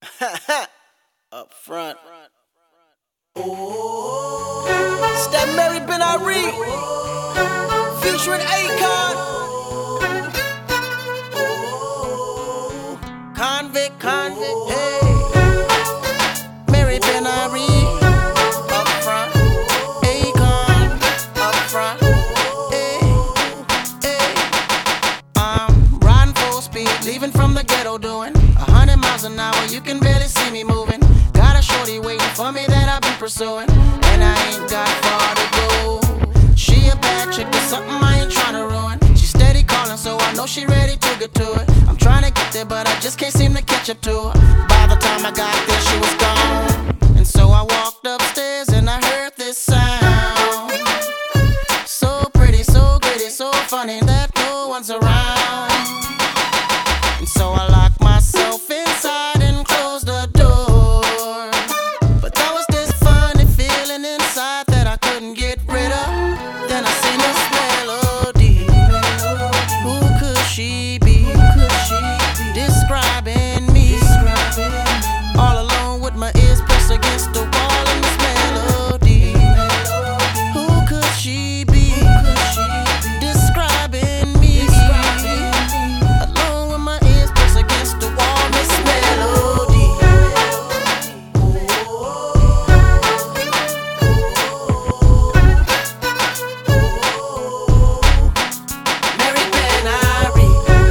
Up front. It's that Mary Ben Ari featuring Akon. Convict, hey. Mary Ben Ari up front. Akon up front. Hey, hey. I'm riding full speed, leaving from the ghetto, doing 100 miles an hour. You can barely see me moving. Got a shorty waiting for me that I've been pursuing, and I ain't got far to go. She a bad chick, there's something I ain't tryna ruin. She steady calling, so I know she ready to get to it. I'm trying to get there, but I just can't seem to catch up to her. By the time I got there, she was gone. And so I walked upstairs and I heard this sound. So pretty, so gritty, so funny that no one's around. And so I locked myself inside and closed the door. But that was this funny feeling inside that I couldn't get rid of. Then I seen this melody. Who could she be? Describing me. All alone with my ears pressed against the wall in this melody. Who could she be? Describing me. Alone with my ears pressed against the wall, this melody. Mary Ben Ari.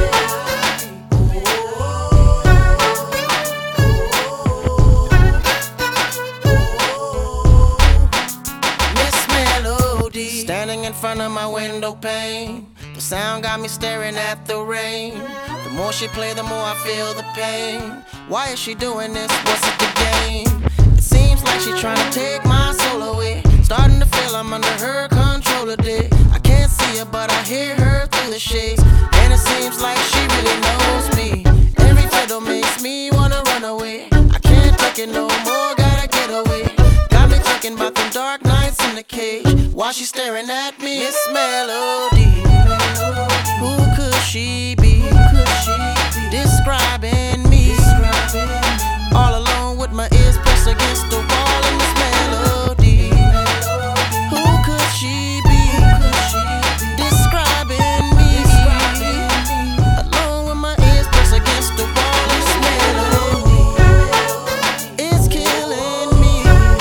Miss Melody. Standing in front of my window pane, the sound got me staring at the rain. The more she play, the more I feel the pain. Why is she doing this? What's it the game? It seems like she trying to take my soul away. Starting to feel I'm under her control today. I can't see her, but I hear her through the shades. And it seems like she really knows me. Every fiddle makes me wanna run away. I can't take it no more, gotta get away. Got me thinking about them dark nights in the cage while she's staring at me. Miss Melody. Who could she be? Describing me. All alone with my ears pressed against the wall in this melody. Who could she be? Describing me. Alone with my ears pressed against the wall in this melody. It's killing me.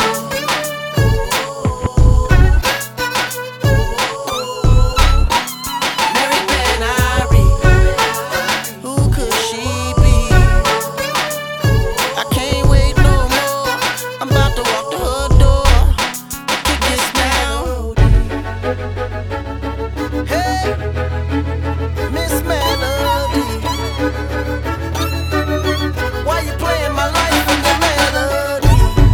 Mary Ben Ari. Who could she be? I can't wait no more. I'm about to walk to her door and kick this down. Hey, Miss Melody, why you playing my life with the melody?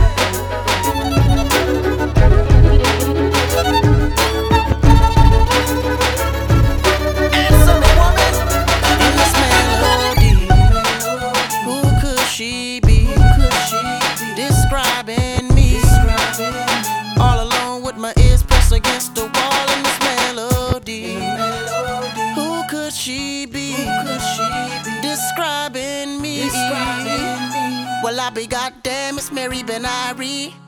Answer me, woman, in this melody. Who could she be? Describing me. All alone with my ears pressed against the wall in this melody. Who could she be? Describing me. Well, I be goddamn, it's Mary Ben Ari.